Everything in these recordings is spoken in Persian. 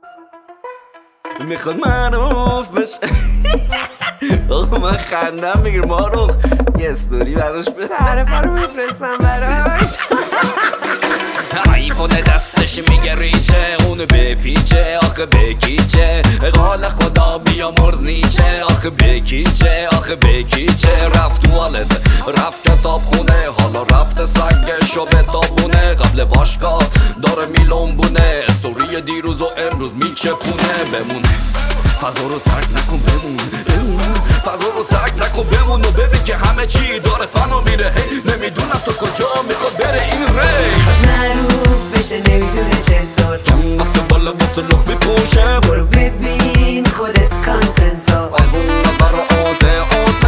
میخواد معروف بشه. آقا من خندم میگیر ماروخ یه استوری براش بزن تعرفه رو میفرستم براش. آیفون دستش میگه ریچه اونو بپیچه آخه بکیچه قال خدا بیا مرز نیچه آخه بکیچه آخه بکیچه رفت توالت رفت کتاب خونه حالا رفت سگشو به تابونه قبل باشگاه داره میلنبونه استوری دیروز و امروز میچپونه بمونه فضا رو ترک نکن بمون فضا رو ترک نکن بمون و ببین که همه چی داره فنا میره هی نمیدونم تو کجا میخواد بره این ری معروف بشه نمیدونه چطور چند وقت بالا بسه لخ میپوشه برو ببین خودت کانتنت ها از اون نظر آته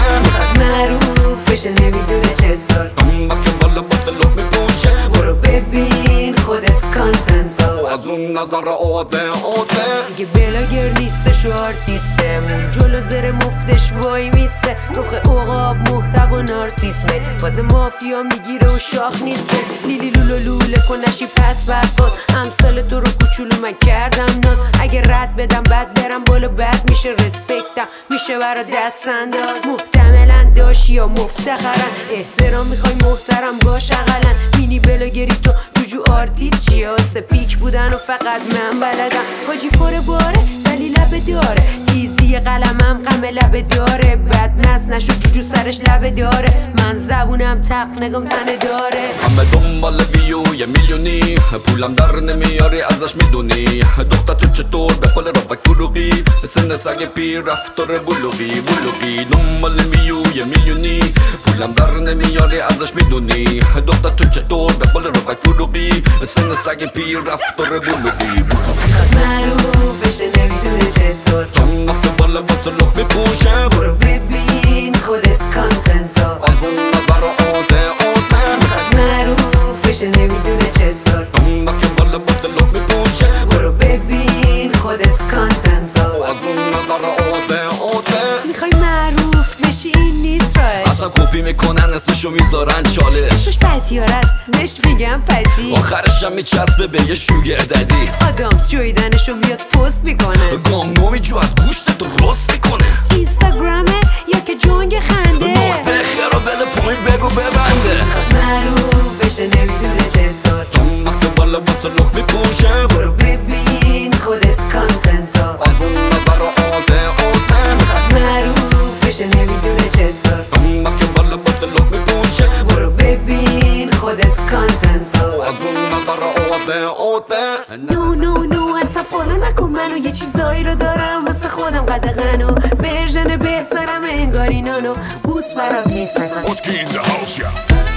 معروف بشه نمیدونه چطور چند وقت بالا بسه لخ میپوشه برو ببین خودت کانتنت ها از اون نظر آته میگه بلاگر نیستش و آرتیسته جلو زر مفتش وای میسته روخ اوقاب محتوا نارسیسمه باز مافیا میگیره و شاخ نیسته لیلی لولو لوله کنشی پس برفاز امثال تو رو کوچولو من کردم ناز اگه رد بدم بد برم بالا بد میشه رسپکتم میشه برا دست انداز محتملا داشی یا مفتخرن احترام میخوای محترم باش اقلن مینی بلاگری تو جوجو آرتیست چیه واسه پیک بودن و فقط من بلدم حاجی پر باره ولی لبه داره تیزی قلمم غم لبه داره بد نس نشو جوجو سرش لبه داره من زبونم تق نگم تنه داره همه دنبال ویو یه میلیونی پولم در نمیاری ازش میدونی دختر تو چطور به پل رفک فروغی سن سگ پیر رفتار بلوغی دنبال ویو یه میلیونی پولم در نمیاری ازش میدونی دختر تو چطور به پل رفک فروغی سن سگ پیر رفتار بلوغی معروف بشه نمیدونه چطور چند وقت بالا بسه لخ میپوشه برو ببین خودت کانتنت ها از اون نظر آته معروف بشه نمیدونه چطور چند وقت بالا بسه لخ میپوشه برو ببین خودت کانتنت ها از اون نظر آته میخوای معروف بشی این نیست راش اصلا کپی میکنن اسمشو میذارن چالش اسمش پتیار است بهش میگم پتی آخرش هم میچسبه به یه شوگر ددی آدامس جویدنشو میاد پست میکنه گام نمیجواد گوشت تو رست میکنه اینستاگرامه یا که جنگ خنده نقطه خیرو بده پایین بگو ببنده معروف بشه نمیدونه چطور چند وقت بالا بسه لخ میپوشه برو ببین خودت کانتنت ها از اون نظر آته معروف بشه نمیدونه چطور چند وقت بالا بسه لخ میپوشه برو ببین خودت کانتنت ها از اون نظر آته نو اصلا فالو نکن منو یه چیزایی رو دارم واسه خودم قدغنو ورژن بهترم انگاری نانو بوس برام نیست What's in the house, yeah?